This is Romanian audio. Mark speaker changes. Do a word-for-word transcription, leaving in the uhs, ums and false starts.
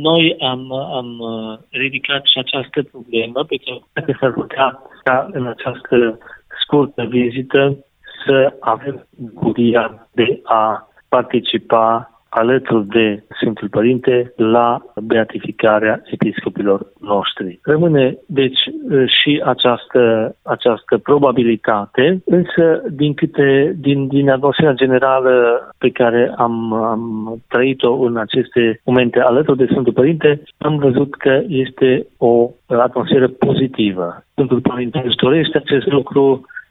Speaker 1: noi am, am ridicat și această problemă, pentru că s-ar putea ca în această scurtă vizită să avem bucuria de a participa alături de Sfântul Părinte la beatificarea episcopilor noștri. Rămâne, deci, și această, această probabilitate, însă, din câte, din, din atmosfera generală pe care am, am trăit-o în aceste momente alături de Sfântul Părinte, am văzut că este o atmosferă pozitivă. Sfântul Părinte își dorește acest lucru,